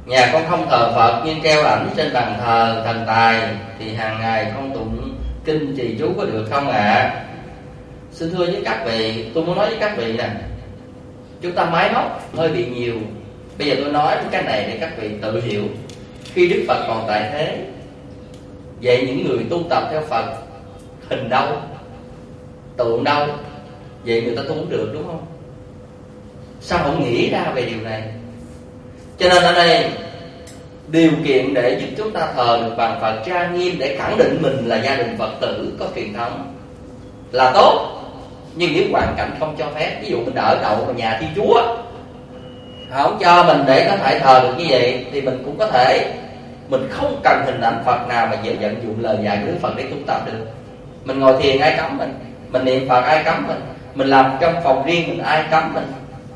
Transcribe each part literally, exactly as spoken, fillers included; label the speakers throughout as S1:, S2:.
S1: Nhà con không thờ Phật nhưng treo ảnh trên bàn thờ thần tài, thì hàng ngày con tụng kinh trì chú có được không ạ? À? Xin thưa với các vị, tôi muốn nói với các vị nè, chúng ta máy móc hơi bị nhiều. Bây giờ tôi nói cái này để các vị tự hiểu. Khi Đức Phật còn tại thế, vậy những người tu tập theo Phật, hình đâu, tượng đâu, vậy người ta tu cũng được, đúng không? Sao không nghĩ ra về điều này? Cho nên ở đây điều kiện để giúp chúng ta thờ được bàn Phật trang nghiêm, để khẳng định mình là gia đình Phật tử có truyền thống là tốt. Nhưng nếu hoàn cảnh không cho phép, ví dụ mình ở đậu vào nhà Thiên Chúa, không cho mình để có thể thờ được như vậy, thì mình cũng có thể, mình không cần hình ảnh Phật nào mà về vận dụng lời dạy của Đức Phật để tu tập được. Mình ngồi thiền ai cấm mình, mình niệm Phật ai cấm mình, mình làm trong phòng riêng mình ai cấm mình.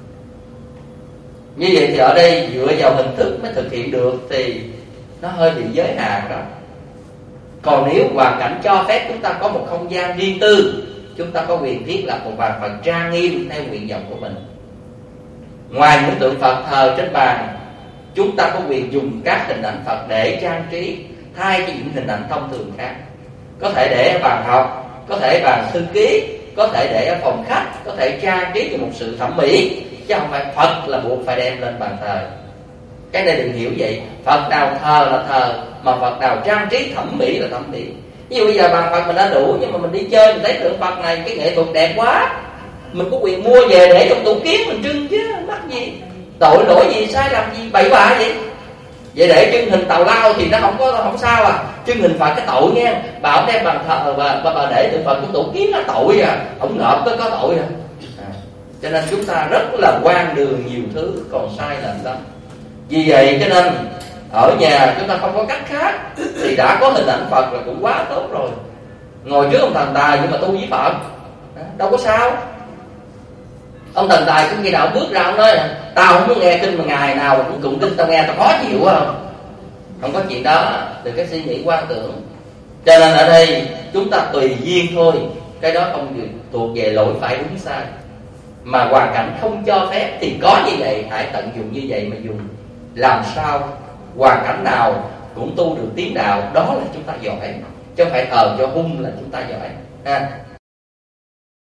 S1: Như vậy thì ở đây dựa vào hình thức mới thực hiện được thì nó hơi bị giới hạn đó. Còn nếu hoàn cảnh cho phép chúng ta có một không gian riêng tư, chúng ta có quyền thiết lập một bàn Phật trang nghiêm theo nguyện vọng của mình. Ngoài những tượng Phật thờ trên bàn, chúng ta có quyền dùng các hình ảnh Phật để trang trí thay cho những hình ảnh thông thường khác. Có thể để ở bàn học, có thể bàn thư ký, có thể để ở phòng khách, có thể trang trí cho một sự thẩm mỹ, chứ không phải Phật là buộc phải đem lên bàn thờ. Cái này đừng hiểu vậy. Phật nào thờ là thờ, mà Phật nào trang trí thẩm mỹ là thẩm mỹ. Ví dụ bây giờ bàn Phật mình đã đủ, nhưng mà mình đi chơi mình thấy tượng Phật này cái nghệ thuật đẹp quá, mình có quyền mua về để trong tủ kiến mình trưng chứ, mắc gì, tội lỗi gì, sai làm gì, bậy bạ vậy. Vậy để trưng hình tàu lao thì nó không có không sao à. Trưng hình Phật cái tội nha. Bà không đem bàn thờ bà, bà, bà để tượng Phật của tủ kiến là tội à. Ông ngợp có có tội à. à. Cho nên chúng ta rất là quan đường nhiều thứ, còn sai lầm lắm. Vì vậy cho nên ở nhà chúng ta không có cách khác, thì đã có hình ảnh Phật là cũng quá tốt rồi. Ngồi trước ông thần tài nhưng mà tu với Phật, đâu có sao. Ông thần tài cũng khi nào bước ra ông nói tao không muốn nghe kinh mà ngày nào cũng tụng kinh tao nghe tao khó chịu không. Không có chuyện đó, từ cái suy nghĩ quan tưởng. Cho nên ở đây chúng ta tùy duyên thôi. Cái đó không thuộc về lỗi phải đúng sai, mà hoàn cảnh không cho phép thì có như vậy, hãy tận dụng như vậy mà dùng. Làm sao hoàn cảnh nào cũng tu được tiến đạo, đó là chúng ta giỏi, chứ không phải thờ cho hung là chúng ta giỏi ha.